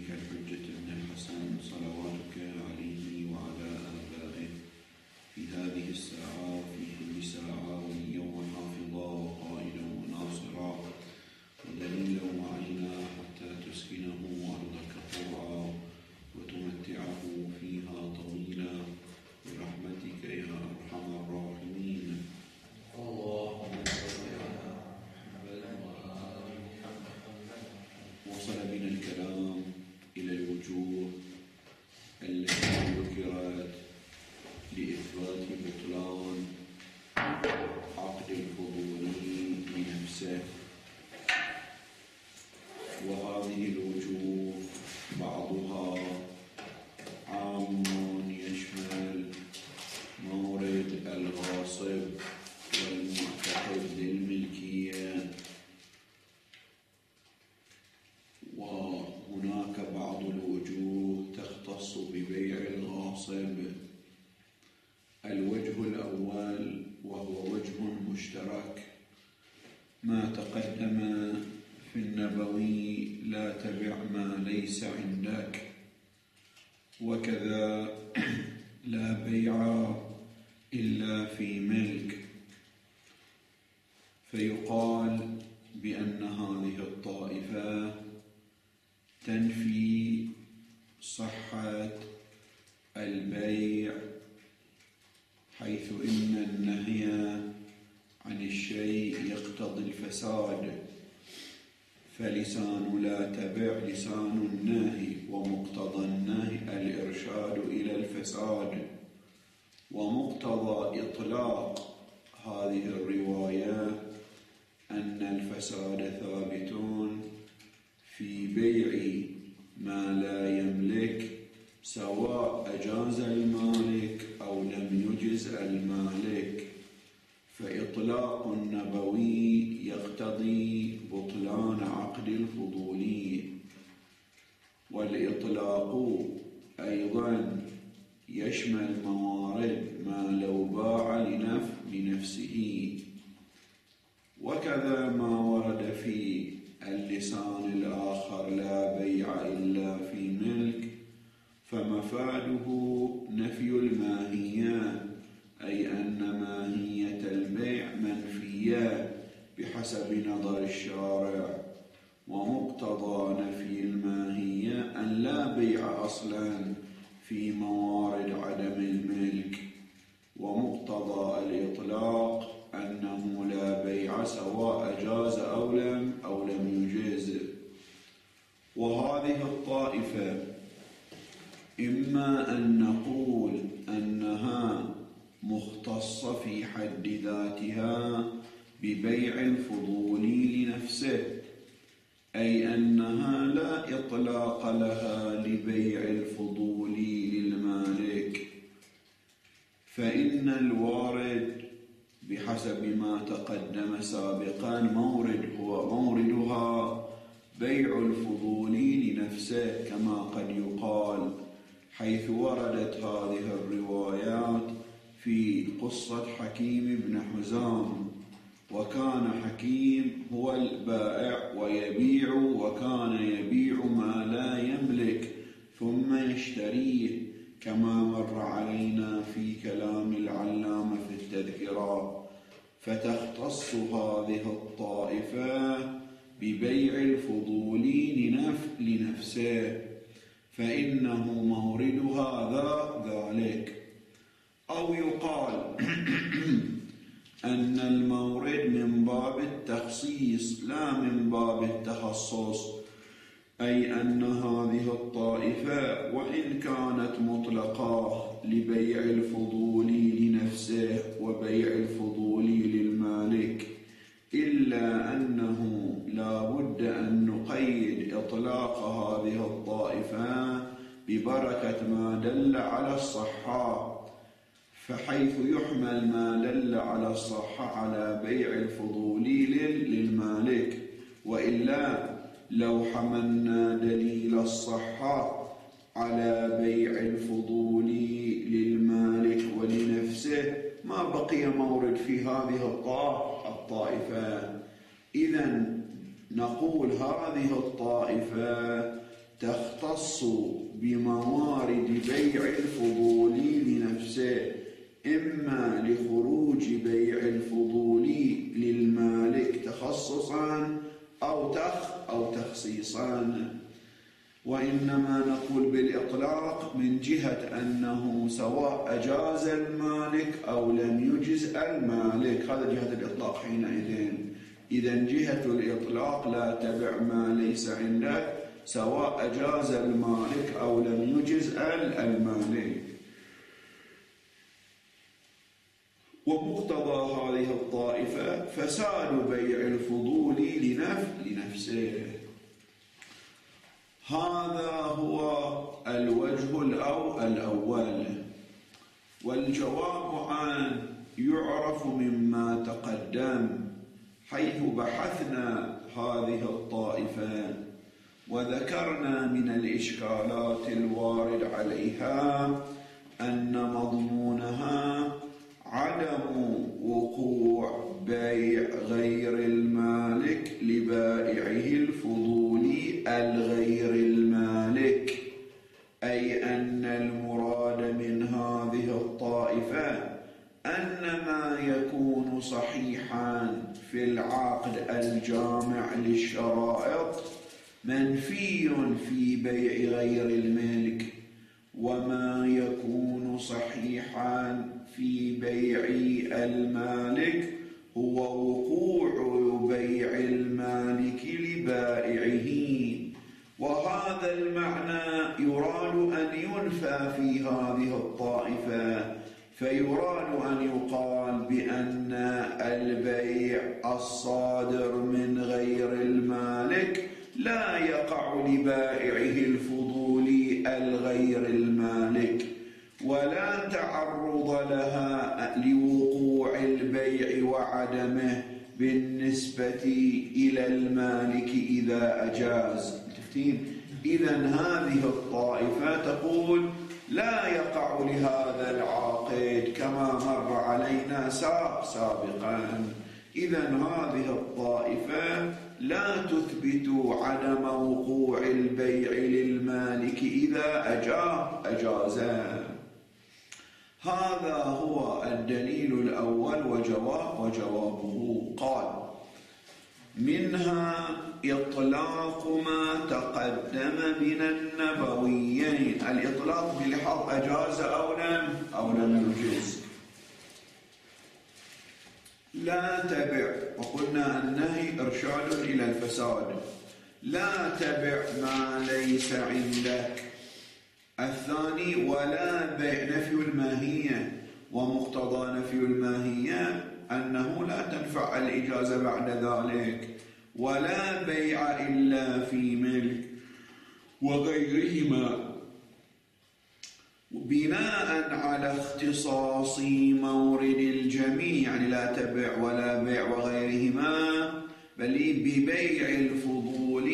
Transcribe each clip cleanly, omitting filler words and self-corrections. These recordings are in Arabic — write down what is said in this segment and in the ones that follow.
الحجة بن الحسن صلواتك عليه وعلى آبائه في هذه الساعة وفي كل ساعة وليا وحافظا وقائدا وناصرا ودليلا وعينا حتى تسكنه أرضك طوعا وتمتعه فيها طويلا برحمتك يا أرحم الراحمين. اللهم صل على محمد وآل محمد. وصل بنا الكلام إلى الوجوه التي ذكرت لإثبات بطلان عقد الفضولي بنفسه، وهذه الوجوه بعضها عام يشمل مورد الغاصب والمعتقد للملكية، وهناك بعض الوجوه تختص ببيع الغاصب. الوجه الأول وهو وجه مشترك، ما تقدم في النبوي لا تبع ما ليس عندك، وكذا لا بيع إلا في ملك، فيقال بأن هذه الطائفة تنفي صحة البيع، حيث إن النهي عن الشيء يقتضي الفساد، فلسان لا تبع لسان النهي، ومقتضى النهي الإرشاد إلى الفساد، ومقتضى إطلاق هذه الرواية أن الفساد ثابت في بيع ما لا يملك، سواء أجاز المالك أو لم يجز المالك، فإطلاق النبوي يقتضي بطلان عقد الفضولي، والإطلاق أيضا يشمل موارد ما لو باع لنفسه، وكذا ما ورد في اللسان الآخر لا بيع إلا في ملك، فمفاده نفي الماهية، أي أن ماهية البيع منفية بحسب نظر الشارع، ومقتضى نفي الماهية أن لا بيع أصلا في موارد عدم الملك، ومقتضى الإطلاق أنه لا بيع سواء أجاز أو لم يجز. وهذه الطائفة إما أن نقول أنها مختصة في حد ذاتها ببيع الفضولي لنفسه، أي أنها لا إطلاق لها لبيع الفضولي للمالك، فإن الوارد بحسب ما تقدم سابقا موردها بيع الفضولي لنفسه، كما قد يقال حيث وردت هذه الروايات في قصة حكيم بن حزام، وكان حكيم هو البائع ويبيع، وكان يبيع ما لا يملك ثم يشتريه، كما مر علينا في كلام العلامة في التذكرة. فتختص هذه الطائفة ببيع الفضولي لنفسه، فإنه موردها ذلك. أو يقال أن المورد من باب التخصيص لا من باب التخصص، أي أن هذه الطائفة وإن كانت مطلقة لبيع الفضولي لنفسه وبيع الفضولي للمالك، إلا أنه لا بد أن نقيد إطلاق هذه الطائفة ببركة ما دل على الصحة، فحيث يحمل ما دل على الصحة على بيع الفضولي للمالك، وإلا لو حملنا دليل الصحة على بيع الفضولي للمالك ولنفسه ما بقي مورد في هذه الطائفة. إذن نقول هذه الطائفة تختص بموارد بيع الفضول لنفسه، إما لخروج بيع الفضول للمالك تخصصا أو تخصيصا. وإنما نقول بالإطلاق من جهة أنه سواء أجاز المالك أو لم يجز المالك، هذا جهة الإطلاق حينئذ. إذا جهة الإطلاق لا تبع ما ليس عندك سواء أجاز المالك أو لم يجز المالك. ومقتضى هذه الطائفة فساد بيع الفضول لنفسه. هذا هو الوجه الأول. والجواب عن يعرف مما تقدم، حيث بحثنا هذه الطائفة وذكرنا من الإشكالات الوارد عليها أن مضمونها عدم وقوع بيع غير المالك لبائعه الفضول الغير المالك، أي أن المراد من هذه الطائفة أن ما يكون صحيحا في العقد الجامع للشرائط منفي في بيع غير الملك، وما يكون صحيحا في بيع المالك هو وقوع بيع المالك لبائعه. وهذا المعنى يراد أن ينفى في هذه الطائفة، فيراد أن يقال بأن البيع الصادر من غير المالك لا يقع لبائعه الفضول الغير المالك، ولا تعرض لها لوقوع البيع وعدمه بالنسبة إلى المالك إذا أجاز. إذن هذه الطائفة تقول لا يقع لهذا العاقد كما مر علينا سابقا. إذن هذه الطائفة لا تثبت عدم وقوع البيع للمالك إذا أجازه. هذا هو الدليل الأول وجوابه. قال: منها إطلاق ما تقدم من النبويين. الإطلاق بلحاظ أجاز أو لم يجز. لا تبع، وقلنا النهي إرشاد إلى الفساد. لا تبع ما ليس عندك. الثاني: ولا بيع، نفي الماهية، ومقتضى نفي الماهية أنه لا تنفع الإجازة بعد ذلك. ولا بيع إلا في ملك وغيرهما، بناء على اختصاص مورد الجميع، يعني لا تبع ولا بيع وغيرهما بل ببيع الفضول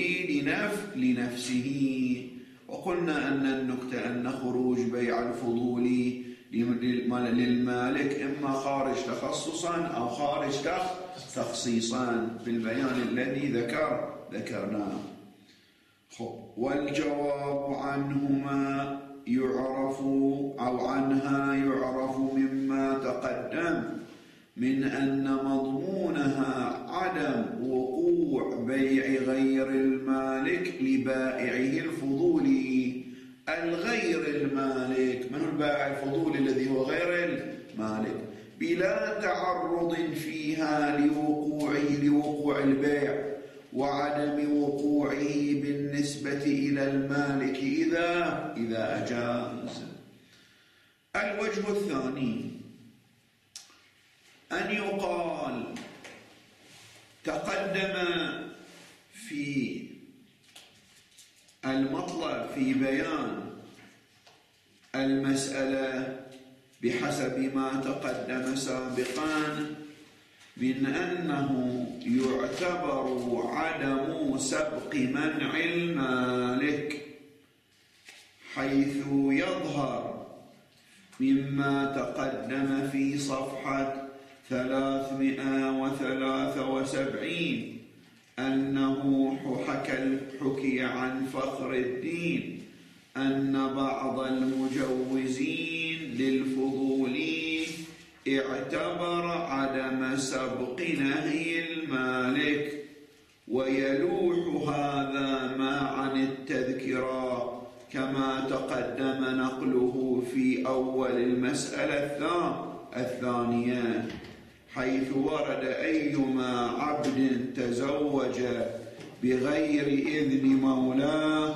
لنفسه. وقلنا أن النكتة أن خروج بيع الفضول للمالك إما خارج تخصصا أو خارج تخصيصا بالبيان الذي ذكرناه. والجواب عنهما يعرف أو عنها يعرف مما تقدم من أن مضمونها عدم وقوع بيع غير المالك لبائعه الفضول الغير المالك. من هو البائع الفضول الذي هو غير المالك؟ بلا تعرض فيها لوقوع البيع وعدم وقوعه بالنسبة إلى المالك إذا أجاز. الوجه الثاني أن يقال تقدم في المطلب في بيان المسألة بحسب ما تقدم سابقا من أنه يعتبر عدم سبق منع المالك، حيث يظهر مما تقدم في صفحة 373 أنه حكي عن فخر الدين أن بعض المجوزين للفضولي اعتبر عدم سبق نهي المالك، ويلوح هذا ما عن التذكرة كما تقدم نقله في أول المسألة الثانية، حيث ورد أيما عبد تزوج بغير إذن مولاه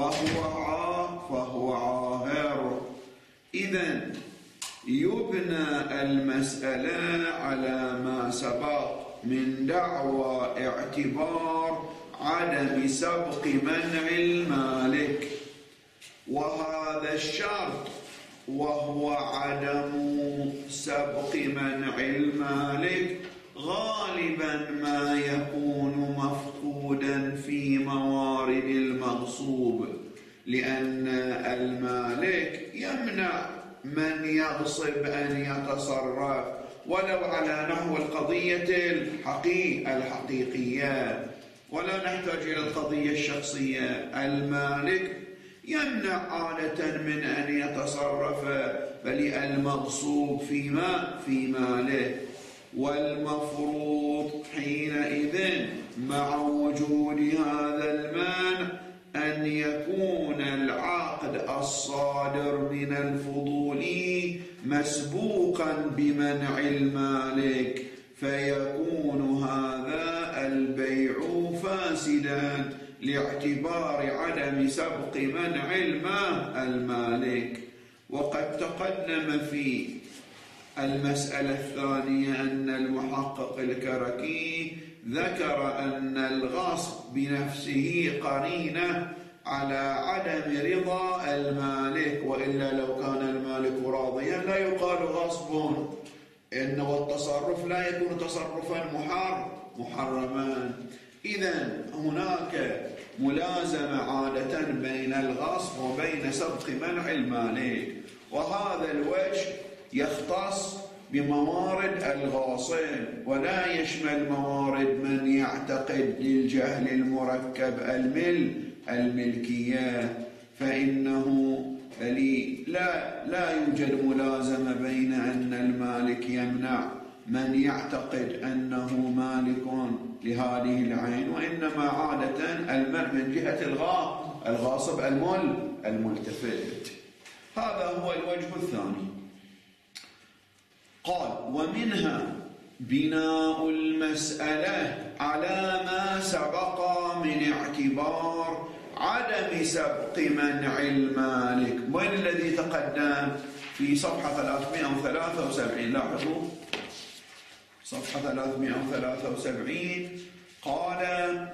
فهو عاهر. إذن يبنى المسألة على ما سبق من دعوى اعتبار عدم سبق منع المالك، وهذا الشرط وهو عدم سبق منع المالك غالبا ما يكون مفقودا في موارد المغصوب، لأن المالك يمنع من يغصب أن يتصرف ولو على نحو القضية الحقيقية، ولا نحتاج إلى القضية الشخصية. المالك يمنع عادة من أن يتصرف بل المغصوب في ماله، والمفروض حينئذ مع وجود هذا المانع أن يكون العقد الصادر من الفضولي مسبوقا بمنع المالك، فيكون هذا البيع فاسدا لاعتبار عدم سبق منع المالك. وقد تقدم في المسألة الثانية أن المحقق الكركي ذكر أن الغصب بنفسه قرينة على عدم رضا المالك، وإلا لو كان المالك راضيا لا يقال غصب، إنه التصرف لا يكون تصرفا محرما. إذن هناك ملازمة عادة بين الغصب وبين سبق منع المالك، وهذا الوجه يختص بموارد الغاصب ولا يشمل موارد من يعتقد للجهل المركب الملكية، فإنه لا يوجد ملازمة بين أن المالك يمنع من يعتقد أنه مالك لهذه العين، وإنما عادة المنع من جهة الغاصب الملتفت. هذا هو الوجه الثاني. قال: ومنها بناء المسألة على ما سبق من اعتبار عدم سبق منع المالك. وين الذي تقدم في صفحة 373؟ لاحظوا صفحة 373 قال: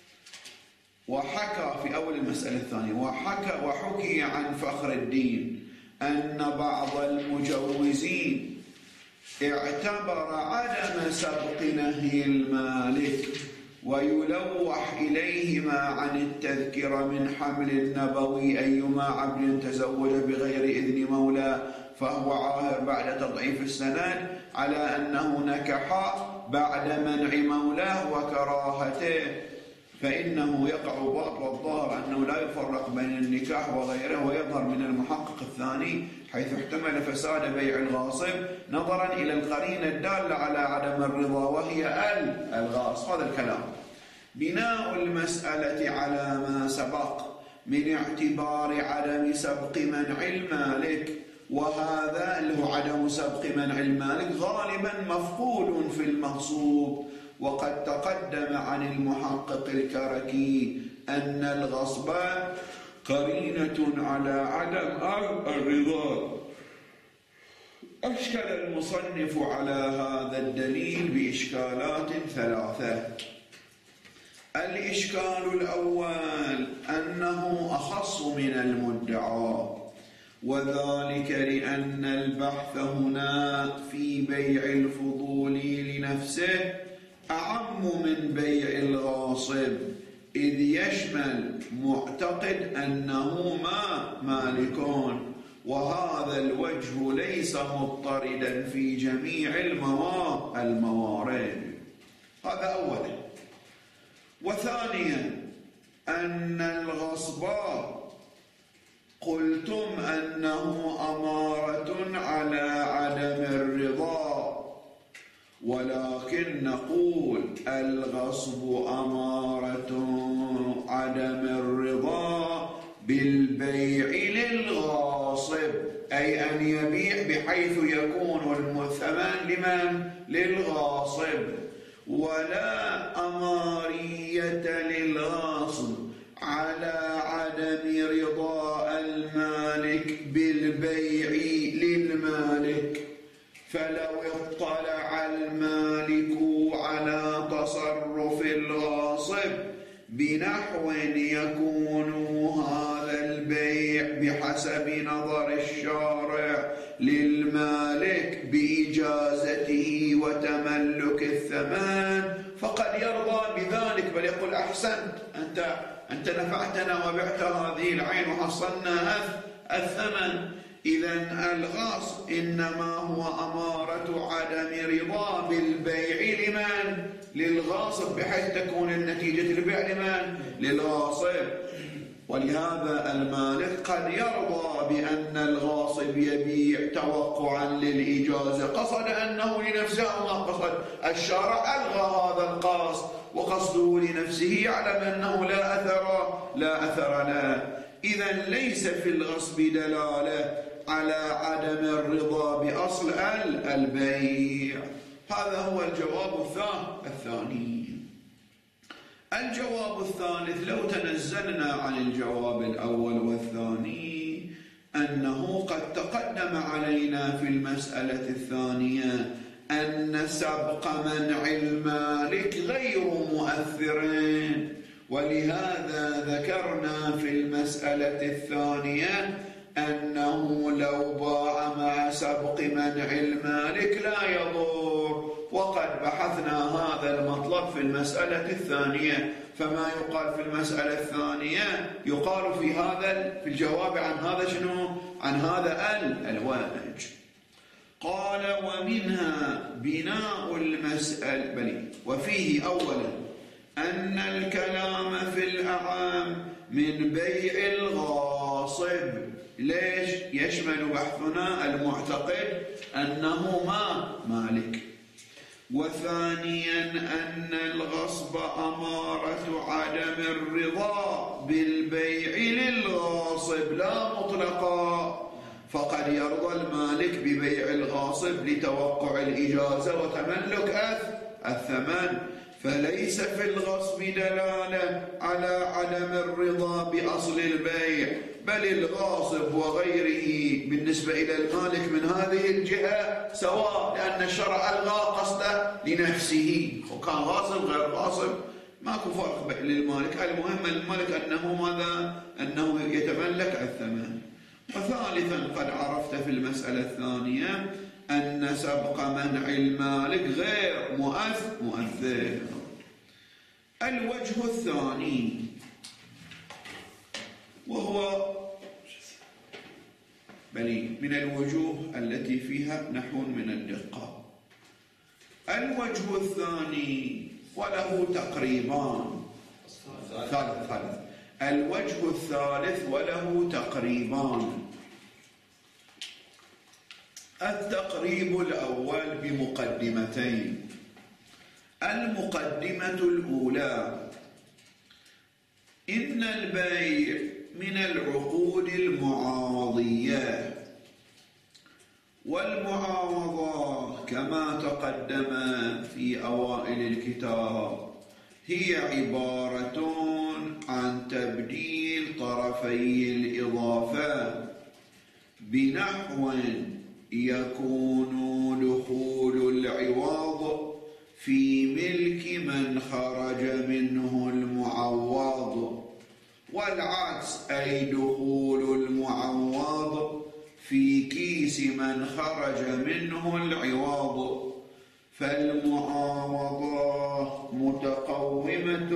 وحكى في أول المسألة الثانية وحكي عن فخر الدين أن بعض المجوزين اعتبر عدم سبق نهي المالك ويلوح إليهما عن التذكرة من حمل النبوي أيما عبد تزوج بغير إذن مولاه فهو عاهر بعد تضعيف السند على أنه نكح بعد منع مولاه وكراهته، فإنه يقع باطل، والظاهر أنه لا يفرق بين النكاح وغيره، ويظهر من المحقق الثاني حيث احتمل فساد بيع الغاصب نظرا إلى القرينة الدالة على عدم الرضا وهي الغاصب. هذا الكلام. بناء المسألة على ما سبق من اعتبار عدم سبق منع المالك، وهذا اللي هو عدم سبق منع المالك غالبا مفقود في المغصوب، وقد تقدم عن المحقق الكركي أن الغصب قرينة على عدم الرضا. أشكل المصنف على هذا الدليل بإشكالات ثلاثة. الإشكال الأول أنه أخص من المدعى، وذلك لأن البحث هنا في بيع الفضول لنفسه أعم من بيع الغاصب، إذ يشمل معتقد أنه مالكون، وهذا الوجه ليس مضطردا في جميع الموارد. هذا أولا. وثانيا أن الغصب قلتم أنه أمارة على عدم الرضا، ولكن نقول الغصب أمارة عدم الرضا بالبيع للغاصب، أي أن يبيع بحيث يكون الثمن لمن؟ للغاصب، ولا أمارية للغاصب على عدم رضا المالك بالبيع للمالك. فلو اطلع المالك على تصرف الغاصب بنحو يكون هذا البيع بحسب نظر الشارع للمالك بإجازته وتملك الثمن، فقد يرضى بذلك، بل يقول أحسنت، أنت نفعتنا وبعت هذه العين وحصلنا الثمن. إذن الغاصب إنما هو أمارة عدم رضا بالبيع لمن؟ للغاصب، بحيث تكون النتيجة البيع لمن؟ للغاصب. ولهذا المالك قد يرضى بأن الغاصب يبيع توقعا للإجازة، قصد أنه لنفسه ما قصد، الشارع ألغى هذا القصد وقصده لنفسه، يعلم أنه لا أثر له. إذن ليس في الغصب دلالة على عدم الرضا بأصل البيع. هذا هو الجواب الثاني. الجواب الثالث، لو تنزلنا عن الجواب الأول والثاني، أنه قد تقدم علينا في المسألة الثانية أن سبق منع المالك غير مؤثر، ولهذا ذكرنا في المسألة الثانية أنه لو باع مع سبق منع المالك لا يضر، وقد بحثنا هذا المطلب في المسألة الثانية. فما يقال في المسألة الثانية يقال في الجواب عن هذا شنو؟ عن هذا الوجه. قال ومنها بناء المسألة وفيه أولا أن الكلام في الأعام من بيع الغاصب. ليش؟ يشمل بحثنا المعتقد أنه مالك. وثانيا أن الغصب أمارة عدم الرضا بالبيع للغاصب لا مطلقا، فقد يرضى المالك ببيع الغاصب لتوقع الإجازة وتملك الثمن، فليس في الغصب دلالة على عدم الرضا بأصل البيع، بل الغاصب وغيره بالنسبة إلى المالك من هذه الجهة سواء، لأن الشرع ألغى قصده لنفسه، وكان غاصب غير غاصب ماكو فرق للمالك. المهم المالك أنه يتملك الثمن. وثالثا قد عرفت في المسألة الثانية أن سبق منع المالك غير مؤثر. الوجه الثاني وهو من الوجوه التي فيها نحو من الدقة. الوجه الثاني وله تقريبان ثالث. الوجه الثالث وله تقريبان. التقريب الأول بمقدمتين. المقدمة الأولى: إن البيع من العقود المعاوضية، والمعاوضة كما تقدم في أوائل الكتاب هي عبارة عن تبديل طرفي الإضافة بنحو يكون دخول العوض في ملك من خرج منه المعوض، والعكس، أي دخول المعوض في كيس من خرج منه العوض. فالمعاوضة متقومة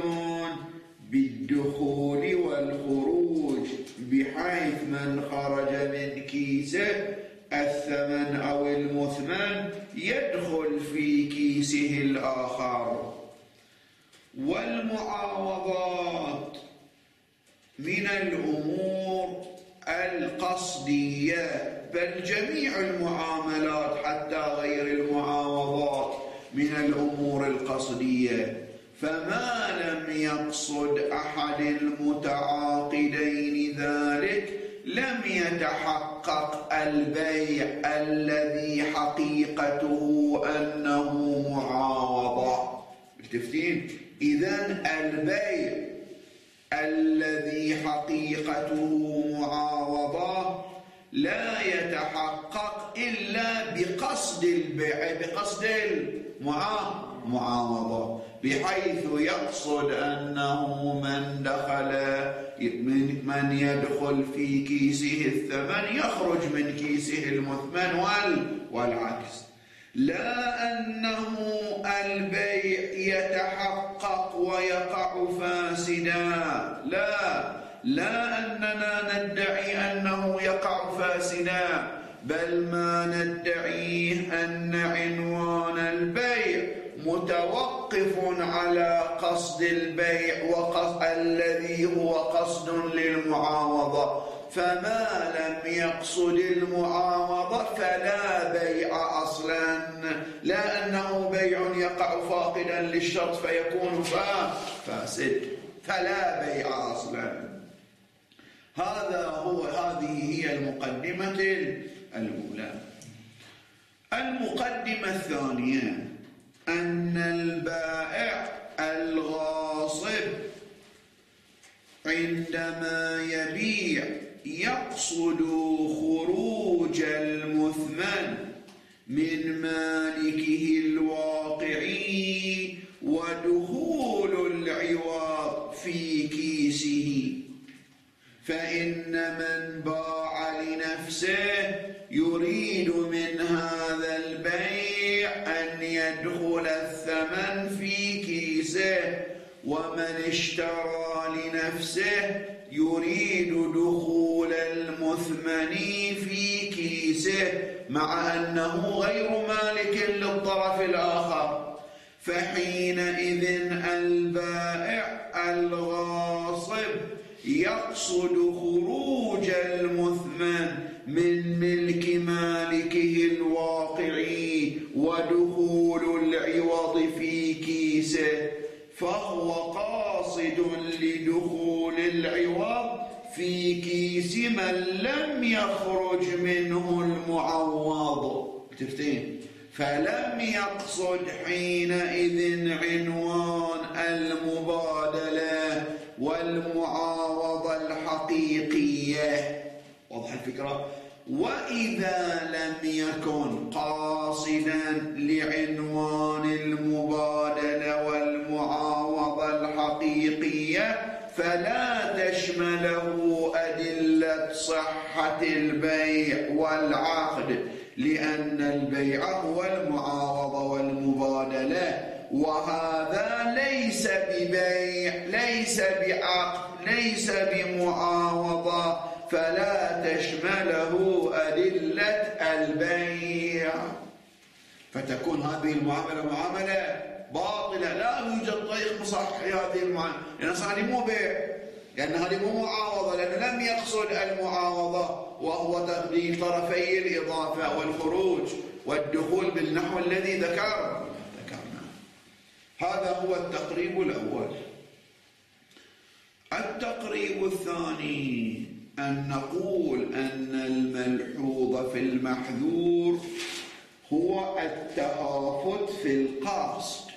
بالدخول والخروج، بحيث من خرج من كيسه الثمن أو المثمن يدخل في كيسه الآخر. والمعاوضات من الأمور القصدية، بل جميع المعاملات حتى غير المعاوضات من الأمور القصدية. فما لم يقصد أحد المتعاقدين ذلك لم يتحقق البيع الذي حقيقته أنه معاوضة. متفقين؟ إذن البيع الذي حقيقته معاوضة لا يتحقق إلا بقصد البيع، بقصد المعاوضة، بحيث يقصد أنه من يدخل في كيسه الثمن يخرج من كيسه المثمن والعكس. لا أنه البيع يتحقق ويقع فاسدا، لا أننا ندعي أنه يقع فاسدا، بل ما ندعيه أن عنوان البيع متوقف على قصد البيع الذي هو قصد للمعاوضة. فما لم يقصد المعاوضة فلا بيع أصلا، لا أنه بيع يقع فاقدا للشرط فيكون فاسد، فلا بيع أصلا. هذه هي المقدمة الأولى. المقدمة الثانية أن البائع الغاصب عندما يبيع يقصد خروج المثمن من مالكه الواقعي ودخول العوض في كيسه. فإن من باع لنفسه يريد من هذا البيع أن يدخل الثمن في كيسه، ومن اشترى لنفسه يريد دخول المثمن في كيسه مع أنه غير مالك للطرف الآخر. فحينئذ البائع الغاصب يقصد خروج المثمن من ملك مالكه الواقعي ودخول العوض في كيسه، فهو قاصد لدخول العوض في كيس من لم يخرج منه المعوض. تفتين؟ فلم يقصد حينئذ عنوان المبادلة والمعاوضة الحقيقية. واضح الفكرة؟ وإذا لم يكن قاصدا لعنوان المبادلة والمعاوضة الحقيقية فلا تشمله أدلة صحة البيع والعقد، لأن البيع هو المعاوضة والمبادلة، وهذا ليس ببيع، ليس بعقد، ليس بمعاوضة، فلا تشمله أدلة البيع. فتكون هذه المعاملة معاملة باطلة، لا يوجد طريق مصحح لهذه المعاملة، لأن هذه مو بيع، لأن هذه مو معاوضة، لأنه لم يقصد المعاوضة وهو تقديم طرفي الإضافة والخروج والدخول بالنحو الذي ذكرنا. هذا هو التقريب الأول. التقريب الثاني أن نقول أن الملحوظ في المحذور هو التهافت في القصد،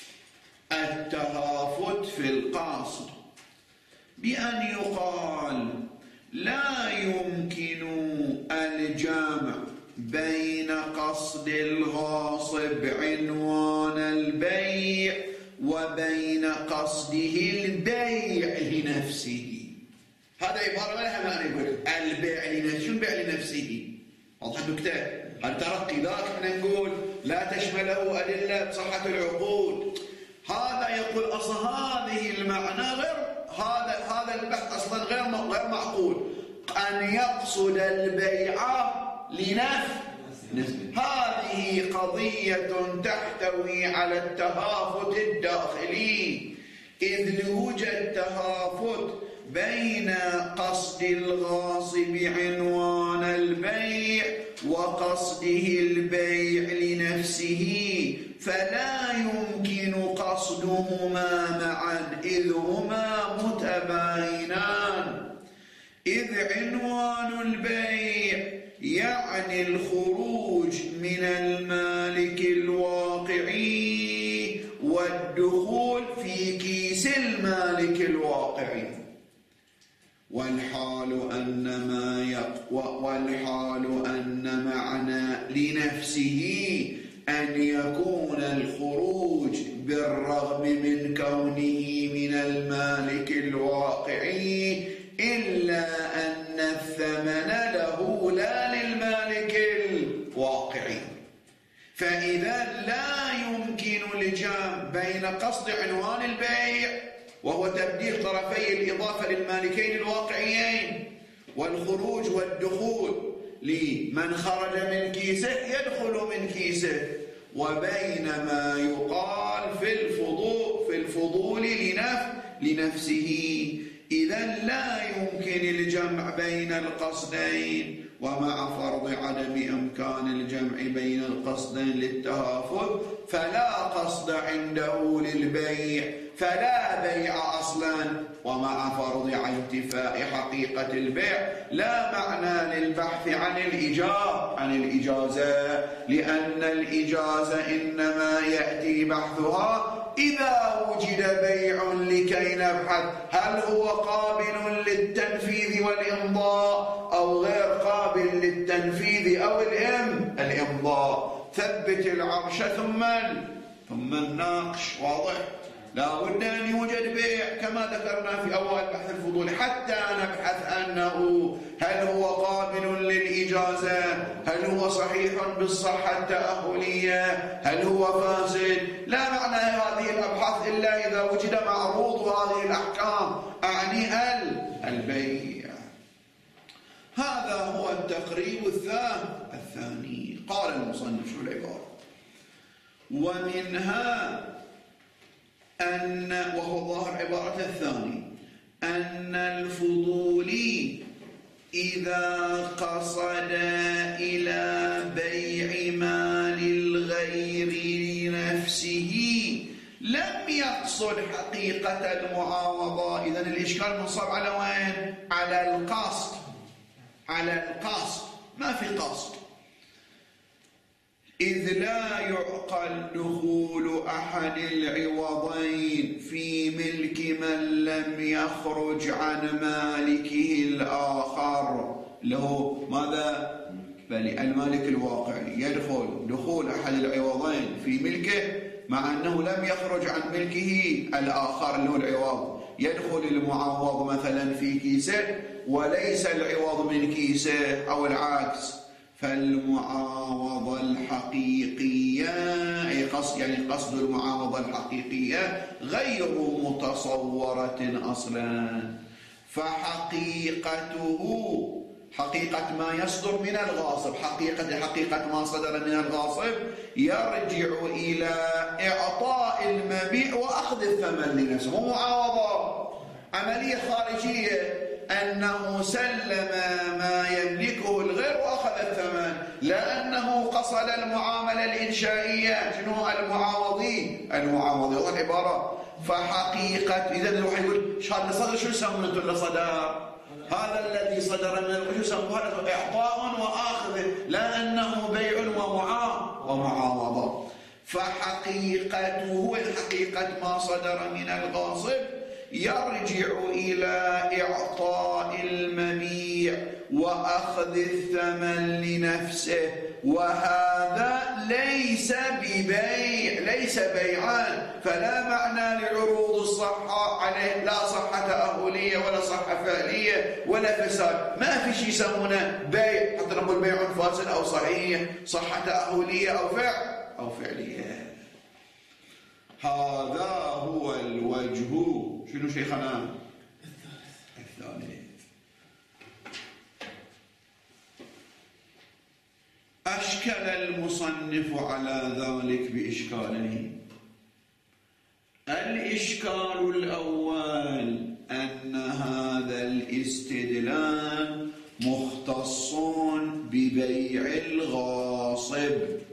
التهافت في القصد، بأن يقال لا يمكن الجمع بين قصد الغاصب عنوان البيع وبين قصده البيع لنفسه. هذا عبارة ما لها معنى، يقول البيع لنفسه، شو البيع لنفسه؟ واضح النكتة؟ الترقي ذاك احنا نقول لا تشمله أدلة صحة العقود. هذا يقول أصلا هذه المعنى غير، هذا البحث أصلا غير معقول، أن يقصد البيع لنفسه. هذه قضية تحتوي على التهافت الداخلي، إذ لوجد تهافت بين قصد الغاصب عنوان البيع وقصده البيع لنفسه، فلا يمكن قصدهما معا إذ هما متباينان. إذ عنوان البيع يعني الخروج من المالك الواقعي والدخول في كيس المالك الواقعي، والحال أن معنى لنفسه أن يكون الخروج بالرغم من كونه من المالك الواقعي، إلا أن الثمن له لا للمالك الواقعي. فإذا لا يمكن الجمع بين قصد عنوان البيع وهو تبديل طرفي الإضافة للمالكين الواقعيين والخروج والدخول لمن خرج من كيسه يدخل من كيسه، وبين ما يقال في الفضول لنفسه، إذا لا يمكن الجمع بين القصدين. ومع فرض عدم إمكان الجمع بين القصدين للتهافت فلا قصد عنده للبيع، فلا بيع أصلا. ومع فرض انتفاء حقيقة البيع لا معنى للبحث عن الإجازة، لأن الإجازة إنما يأتي بحثها إذا وجد بيع لكي نبحث هل هو قابل للتنفيذ والإمضاء أو غير قابل للتنفيذ أو الإمضاء. ثبت العرش ثم الناقش. واضح؟ لا بد أن يوجد بيع كما ذكرنا في أول بحث الفضول حتى نبحث أنه هل هو قابل للإجازة، هل هو صحيح بالصحة التأهلية، هل هو فاسد. لا معنى هذه الأبحاث إلا إذا وجد معروض هذه الأحكام، أعني البيع. هذا هو التقريب الثاني. قال المصنف شو العبارة؟ ومنها وهو ظاهر عبارة الثاني أن الفضولي إذا قصد إلى بيع مال الغير لنفسه لم يقصد حقيقة المعاوضة. إذن الإشكال منصب على وين؟ على القصد، ما في قصد. إذ لا يعقل دخول أحد العوضين في ملك من لم يخرج عن مالكه الآخر له ماذا؟ بل المالك الواقعي يدخل دخول أحد العوضين في ملكه مع أنه لم يخرج عن ملكه الآخر له العوض. يدخل المعوض مثلا في كيسه وليس العوض من كيسه أو العكس. فالمعاوضة الحقيقية يعني قصد المعاوضة الحقيقية غير متصورة أصلا. حقيقة ما يصدر من الغاصب، حقيقة ما صدر من الغاصب يرجع إلى إعطاء المبيع وأخذ الثمن لنفسه. مو معاوضة، عملية خارجية، أنه سلم ما يملكه الغير وأخذ الثمن، لأنه قصد المعاملة الإنشائية. شنو المعاوضين العبارة. فحقيقة إذا الواحد يقول هذا اللي صدر شو يسمونه اللي صدر؟ هذا الذي صدر من شو يسمونه؟ إعطاء وآخذ، لأنه بيع ومعاوضة. فحقيقته الحقيقة ما صدر من الغاصب يرجع إلى إعطاء المبيع وأخذ الثمن لنفسه، وهذا ليس بيعان، فلا معنى لعروض الصحة عليه، لا صحة تأهلية ولا صحة فعلية ولا فساد. ما في شيء يسمونه بيع حتى نقول بيع فاسد أو صحيح، صحة تأهلية أو فعلية. هذا هو الوجه. شنو شيخنا؟ الثالث. أشكل المصنف على ذلك بإشكالين. الإشكال الأول أن هذا الاستدلال مختص ببيع الغاصب،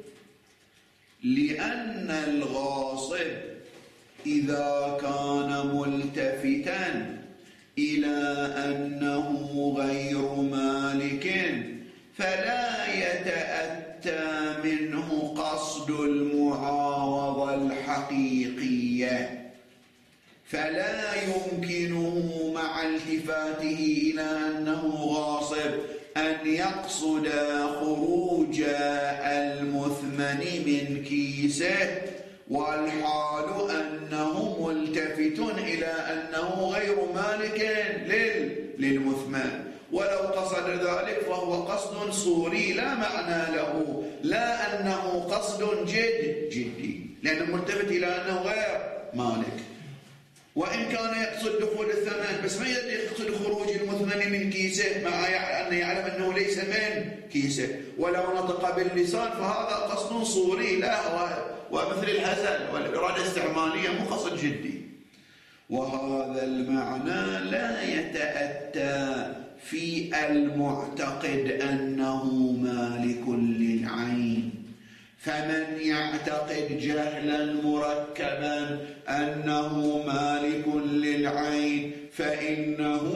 لأن الغاصب إذا كان ملتفتا إلى أنه غير مالك فلا يتأتى منه قصد المعاوضة الحقيقية، فلا يمكنه مع التفاته إلى أنه غاصب أن يقصد خروج المثمن من كيسه، والحال أنه ملتفت إلى أنه غير مالك للمثمن، ولو قصد ذلك فهو قصد صوري لا معنى له، لا أنه قصد جدي، لأنه ملتفت إلى أنه غير مالك. وإن كان يقصد دخول الثمن بس ما يقصد خروج المثمن من كيسه، مع أن يعلم أنه ليس من كيسه، ولو نطق باللسان فهذا قصد صوري لا هو ومثل الهزل والإرادة الاستعمالية مو قصد جدي. وهذا المعنى لا يتأتى في المعتقد أنه مالك للعين، فمن يعتقد جهلا مركبا أنه مالك للعين فإنه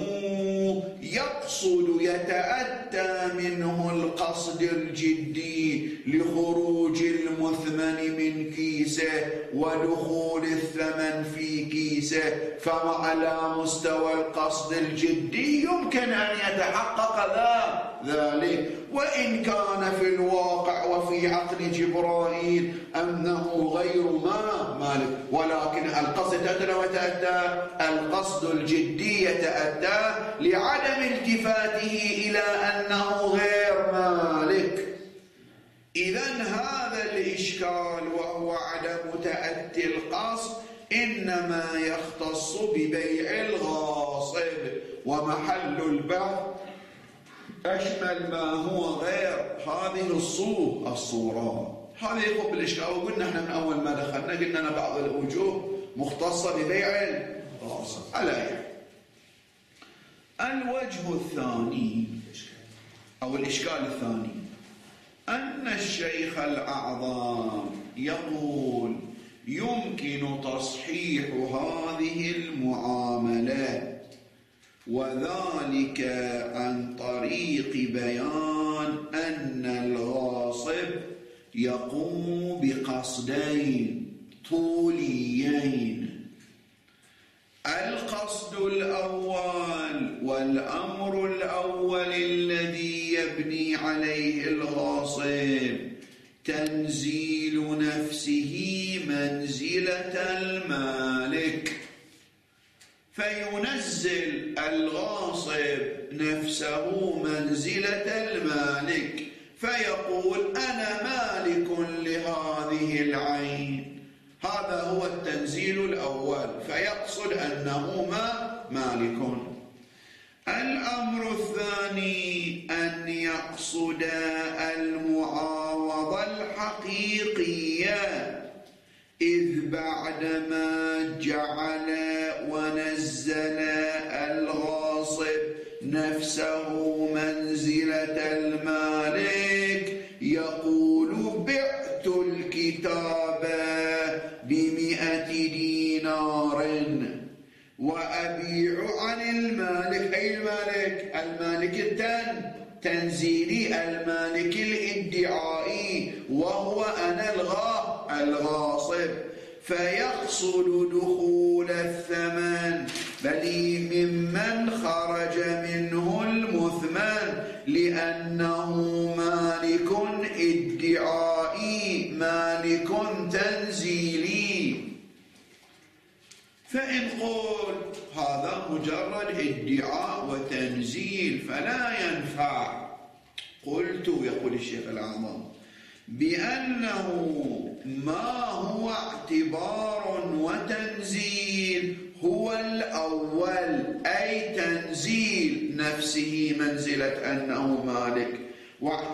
يقصد يتأتى منه القصد الجدي لخروج المثمن من كيسه ودخول الثمن في كيسه، فعلى مستوى القصد الجدي يمكن أن يتحقق ذلك، وإن كان في الواقع وفي عقل جبرائيل أنه غير مالك، ولكن القصد يتأتى القصد الجدي يتأتى لعدم التفاته إلى أنه غير مالك. إذن هذا الإشكال وهو عدم تأتي القصد إنما يختص ببيع الغاصب، ومحل البحث أشمل ما هو غير هذه الصورة. هذا يخف الإشكال، وقلنا احنا من أول ما دخلنا قلنا أن بعض الوجوه مختصة ببيع الغاصب. على الوجه الثاني أو الإشكال الثاني أن الشيخ الأعظم يقول يمكن تصحيح هذه المعاملات، وذلك عن طريق بيان أن الغاصب يقوم بقصدين طوليين: القصد الأول والأمر الأول الذي يبني عليه الغاصب تنزيل نفسه منزلة المالك، فينزل الغاصب نفسه منزلة المالك فيقول أنا مالك لهذه العين. هذا هو التنزيل الأول، فيقصد أنه مالك. الأمر الثاني أن يقصد المعاوضة الحقيقية، إذ بعدما جعل ونزل الغاصب نفسه منزلة المالك يقول بعت الكتاب ب100 دينار وأبيع عن المالك، أي المالك التنزيلي، المالك الادعائي، وهو أنا الغاصب، فيقصد دخول الثمن بل ممن خرج منه المثمن، لأنه مالك ادعائي مالك تنزيلي. فإن قل هذا مجرد ادعاء وتنزيل فلا ينفع، قلت يقول الشيخ الأعظم بأنه ما هو اعتبار وتنزيل هو الأول، أي تنزيل نفسه منزلة أنه مالك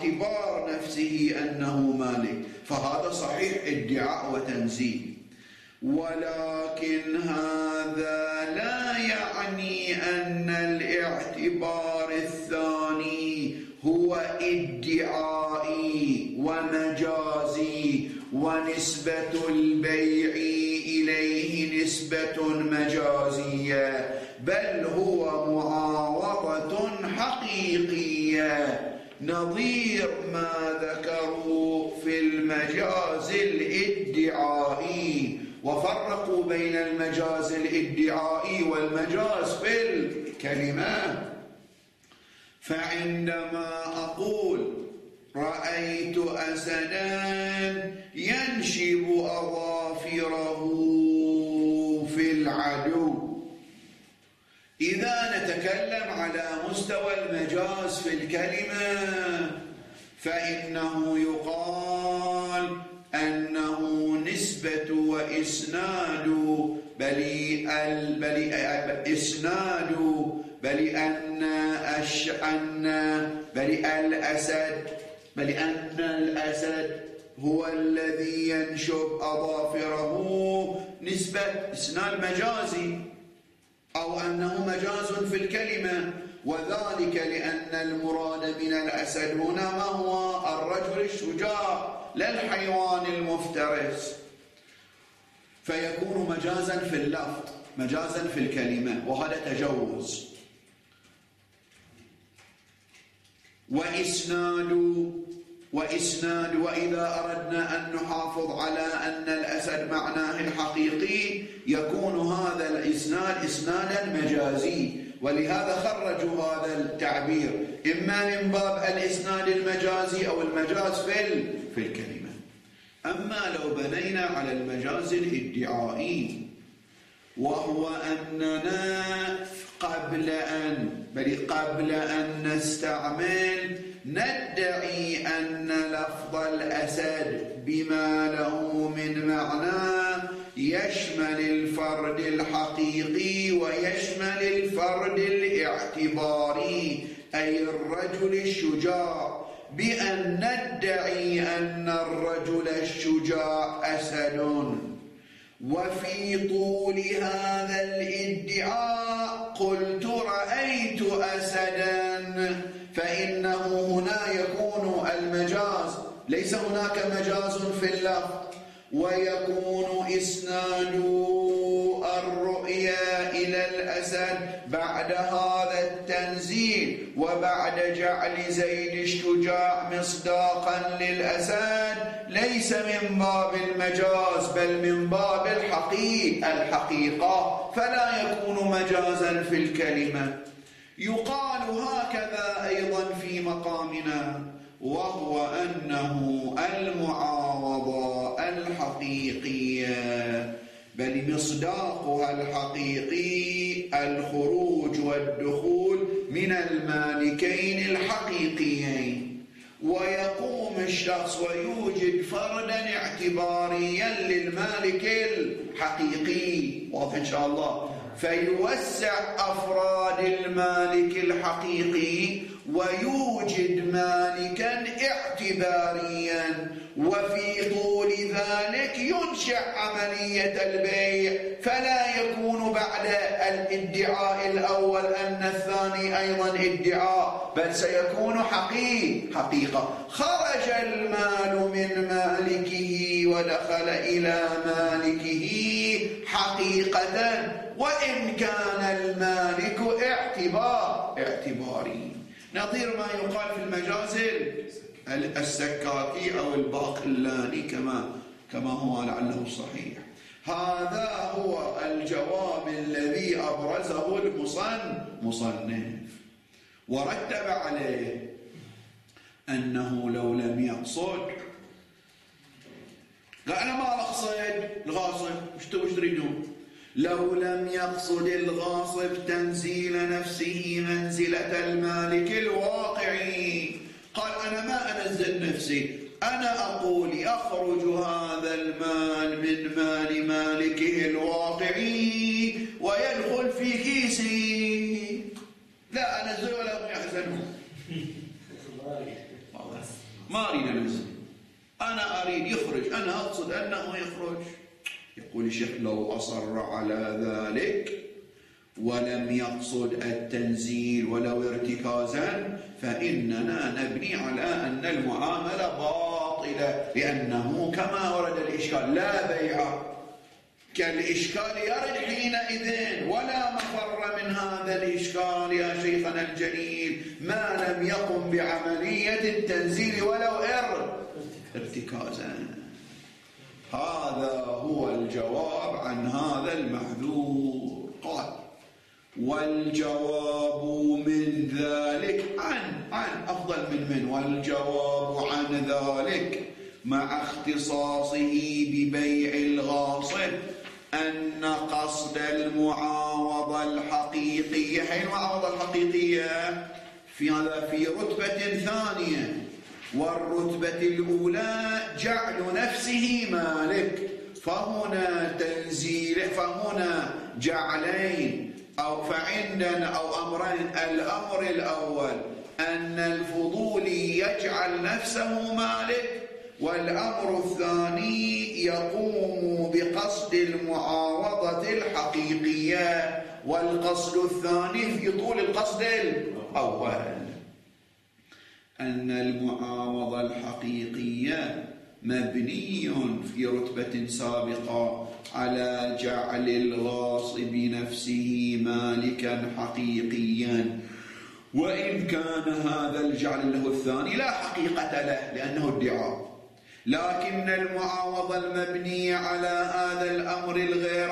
واعتبار نفسه أنه مالك، فهذا صحيح ادعاء وتنزيل. ولكن هذا لا يعني أن الاعتبار الثاني هو ادعائي ومجازي، ونسبة البيع إليه نسبة مجازية، بل هو معاوضة حقيقية نظير ما ذكروا في المجاز الادعائي. وفرقوا بين المجاز الادعائي والمجاز في الكلمة. فعندما أقول رأيت أسداً ينشب أظافره في العدو، إذا نتكلم على مستوى المجاز في الكلمة فإنه يقال أنه نسبة وإسناد بل أن الأسد هو الذي ينشب أظافره، نسبة إسناد مجازي، أو أنه مجاز في الكلمة، وذلك لأن المراد من الأسد هنا ما هو؟ الرجل الشجاع لا الحيوان المفترس، فيكون مجازا في اللفظ، مجازا في الكلمة، وهذا تجوز. وإسناد وإذا أردنا أن نحافظ على أن الأسد معناه الحقيقي يكون هذا الإسناد إسنادا مجازي، ولهذا خرجوا هذا التعبير إما من باب الإسناد المجازي أو المجاز في الكلمة. أما لو بنينا على المجاز الادعائي، وهو أننا قبل أن نستعمل ندعي أن لفظ الأسد بما له من معنى يشمل الفرد الحقيقي ويشمل الفرد الاعتباري، أي الرجل الشجاع، بأن ندعي أن الرجل الشجاع أسد. وفي طول هذا الادعاء قلت رأيت أسدا، فإنه هنا يكون المجاز، ليس هناك مجاز في اللفظ، ويكون إسناد الرؤيا إلى الأسد بعد هذا التنزيل وبعد جعل زيد الشجاع مصداقا للأسد ليس من باب المجاز بل من باب الحقيقة، فلا يكون مجازا في الكلمة. يقال هكذا أيضا في مقامنا، وهو أنه المعاوضة الحقيقية بل مصداقها الحقيقي الخروج والدخول من المالكين الحقيقيين، ويقوم الشخص ويوجد فردا اعتباريا للمالك الحقيقي، واضح إن شاء الله، فيوسع أفراد المالك الحقيقي ويوجد مالكا اعتباريا، وفي طول ذلك ينشأ عملية البيع، فلا يكون بعد الادعاء الأول أن الثاني أيضا ادعاء، بل سيكون حقيقة. خرج المال من مالكه ودخل إلى مالكه حقيقة، وإن كان المالك اعتباري، نظير ما يقال في المجاز السكاكي أو الباقلاني كما هو لعله صحيح. هذا هو الجواب الذي أبرزه المصنف، ورتب عليه أنه لو لم يقصد، لا أنا ما أقصد الغاصب، وش تريدون؟ لو لم يقصد الغاصب تنزيل نفسه منزلة المالك الواقعي، قال أنا ما أنزل نفسي، أنا أقول يخرج هذا المال من مال مالكه الواقعي ويدخل في كيسي، لا أنزل ولا هم يحزنون، ما أريد أنزل، أنا أريد يخرج، أنا أقصد أنه يخرج. والشيخ لو أصر على ذلك ولم يقصد التنزيل ولو ارتكازا فإننا نبني على أن المعاملة باطلة، لأنه كما ورد الإشكال لا بيع، كالإشكال يرد حينئذ ولا مفر من هذا الإشكال يا شيخنا الجليل ما لم يقم بعملية التنزيل ولو ارتكازا. هذا هو الجواب عن هذا المحذور. قال: والجواب من ذلك عن أفضل من والجواب عن ذلك مع اختصاصه ببيع الغاصب أن قصد المعاوضة الحقيقية، حين المعاوضة الحقيقية في رتبة ثانية، والرتبة الأولى جعل نفسه مالك، فهنا تنزيل، فهنا جعلين أو أمرين. الأمر الأول أن الفضولي يجعل نفسه مالك، والأمر الثاني يقوم بقصد المعاوضة الحقيقية، والقصد الثاني في طول القصد الأول. أن المعاوضة الحقيقية مبني في رتبة سابقة على جعل الغاصب نفسه مالكا حقيقيا، وإن كان هذا الجعل له الثاني لا حقيقة له لأنه ادعاء، لكن المعاوضة المبنية على هذا الأمر الغير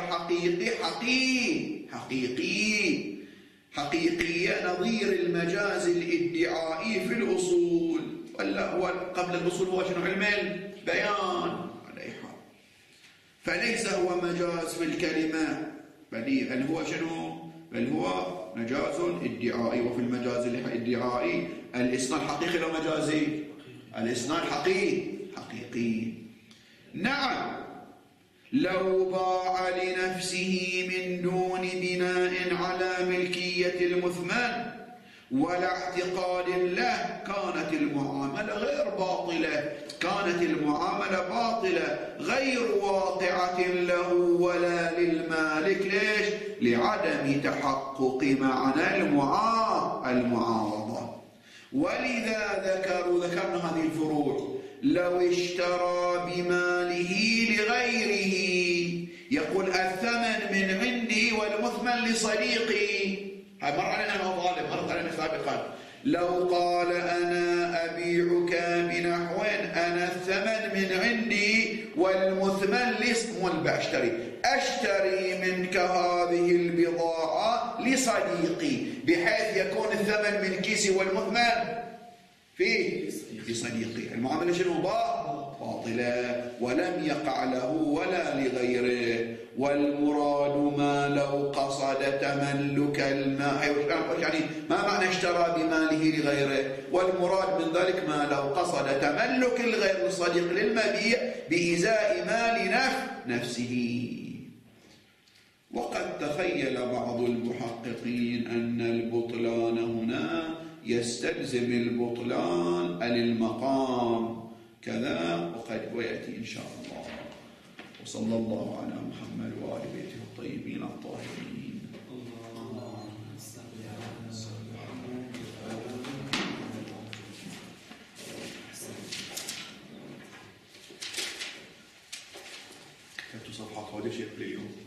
حقيقية نظير المجاز الادعائي في الأصول. ولا هو قبل الأصول هو شنو؟ علم البيان على حال، فليس هو مجاز في الكلمة، بل هو شنو؟ بل هو مجاز ادعائي. وفي المجاز الادعائي الإسناد حقيقي لو مجازي؟ الإسناد حقيقي. نعم، لو باع لنفسه من دون بناء على ملكية المثمن ولا اعتقاد له كانت المعاملة باطلة غير واقعة له ولا للمالك. ليش؟ لعدم تحقق معنى المعاوضة. ولذا ذكرنا هذه الفروع. لو اشترى بماله لغيره، يقول الثمن من عندي والمثمن لصديقي، هذا مر علينا المطالب، مرت علينا سابقا. لو قال أنا أبيعك بنحو، أنا الثمن من عندي والمثمن أشتري منك هذه البضاعة لصديقي، بحيث يكون الثمن من كيسي والمثمن في صديقي. المعاملة شنو؟ باطلة ولم يقع له ولا لغيره. والمراد ما لو قصد تملك الماء، يعني ما معنى اشترى بماله لغيره؟ والمراد من ذلك ما لو قصد تملك الغير الصديق للمبيع بإزاء مال نفسه. وقد تخيل بعض المحققين أن البطلان هنا يستلزم البطلان للمقام كذا، وقد يأتي إن شاء الله. وصلى الله على محمد وآل بيته الطيبين الطاهرين. كتبت صفحات هذا شيء اليوم.